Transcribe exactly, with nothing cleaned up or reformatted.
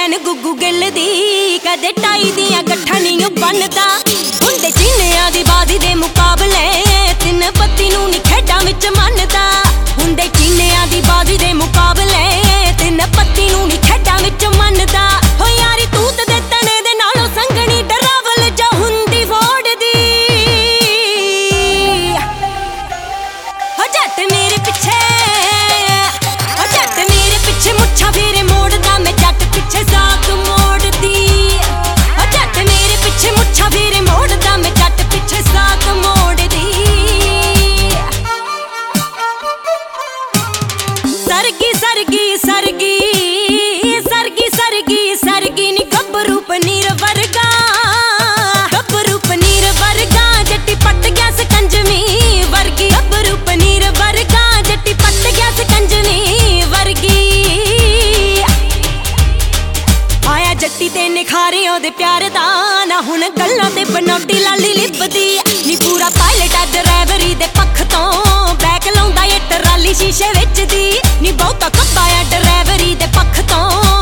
ਲੈਣ ਗੁੱਗੂ ਗਿੱਲ ਦੀ ਕਦੇ ਟਾਈ ਦੀਆਂ ਗੱਠਾਂ ਨਹੀਂ ਬੰਨਦਾ ਹੁੰਦੇ ਚੀਨਿਆਂ ਦੀ ਬਾਦੀ ਦੇ ਮੁਕਾਬਲੇ ਤਿੰਨ ਪੱਤੀ ਨੂੰ ਨੀ ਖੇਡਾਂ ਵਿੱਚ ਮੰਨਦਾ ਹੁੰਦੇ ਚੀਨਿਆਂ ਦੀ ਬਾਦੀ ਦੇ ਮੁਕਾਬਲੇ ਤਿੰਨ ਪੱਤੀ ਨੂੰ ਨੀ ਖੇਡਾਂ ਵਿੱਚ ਮੰਨਦਾ ਹੋ ਯਾਰੀ ਤੂਤ ਦੇ ਤਣੇ ਦੇ ਨਾਲੋਂ ਸੰਗਣੀ ਡਰਾਵਲ ਜਾ ਹੁੰਦੀ ਵੋੜਦੀ ਹੋ ਜੱਟ ਮੇਰੇ ਪਿੱਛੇ ਹੋ ਜੱਟ ਮੇਰੇ ਪਿੱਛੇ ਮੁੱਛਾਂ ਫੇਰੇ ਮੋੜਦਾ ਮੈਂ ਜੱਟ ਪਿੱਛੇ ਸਾਕ ਮੋੜਦੀ ਹੋ ਜੱਟ ਮੇਰੇ ਪਿੱਛੇ ਮੁੱਛਾਂ ਫੇਰੇ ਮੋੜਦਾ ਮੈਂ ਜੱਟ ਪਿੱਛੇ ਸਾਕ ਮੋੜਦੀ ਸਰਗੀ ਸਰਗੀ ਸਰਗੀ ਸਰਗੀ ਸਰਗੀ ਸਰਗੀ ਨੀ ਗੱਭਰੂ ਪਨੀਰ ਵਰਗਾ ਗੱਭਰੂ ਪਨੀਰ ਵਰਗਾ ਜੱਟੀ ਪੱਟ ਗਿਆ ਸਕੰਜਵੀ ਵਰਗੀ ਗੱਭਰੂ ਪਨੀਰ ਵਰਗਾ ਜੱਟੀ ਪੱਟ ਗਿਆ ਸਕੰਜਵੀ ਵਰਗੀ ਆਇਆ ਜੱਟੀ ਤੇ ਨਿਖਾਰੇ ਉਹਦੇ ਪਿਆਰ ਦਾ ਨਾ ਹੁਣ ਗੱਲਾਂ ਤੇ ਬਨੌਟੀ ਲਾਲੀ ਲਿਪਦੀ ਨੀ ਪੂਰਾ ਪਾਇਲਟ ਆ ਡਰਾਈਵਰੀ ਦੇ ਪੱਖ ਤੋਂ ਬੈਕ ਲਾਉਂਦਾ ਏ ਟਰਾਲੀ ਸ਼ੀਸ਼ੇ ਵਿੱਚ ਦੀ ਨੀ ਬਹੁਤਾ ਕੱਬਾ ਆ ਡਰਾਈਵਰੀ ਦੇ ਪੱਖ ਤੋਂ